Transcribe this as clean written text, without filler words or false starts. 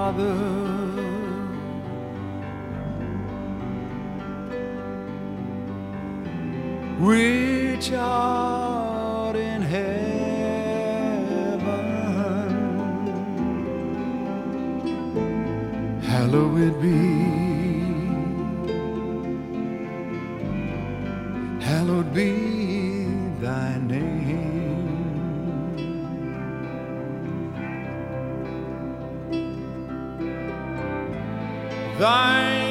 Father, which art in heaven, hallowed be, hallowed be thy name. Thine